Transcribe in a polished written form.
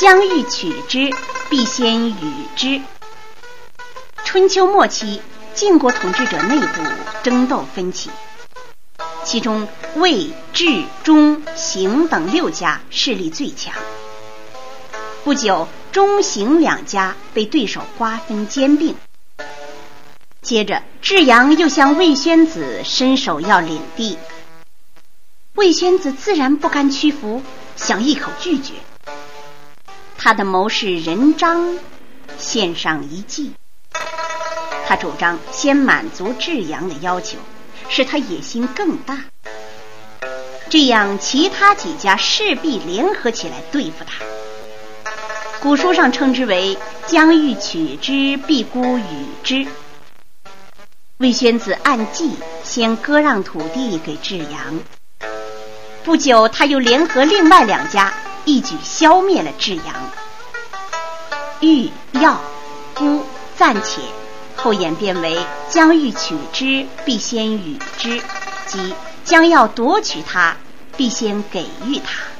将欲取之，必先予之。春秋末期，晋国统治者内部争斗分歧，其中魏、智、钟、邢等6家势力最强。不久，钟、邢2家被对手瓜分兼并。接着，智阳又向魏宣子伸手要领地，魏宣子自然不甘屈服，想一口拒绝。他的谋士任章献上一计，他主张先满足智阳的要求，使他野心更大，这样其他几家势必联合起来对付他。古书上称之为将欲取之，必孤与之。魏宣子按计先割让土地给智阳，不久他又联合另外2家，一举消灭了智阳。欲、要、孤暂且，后演变为将欲取之，必先予之，即将要夺取他，必先给予他。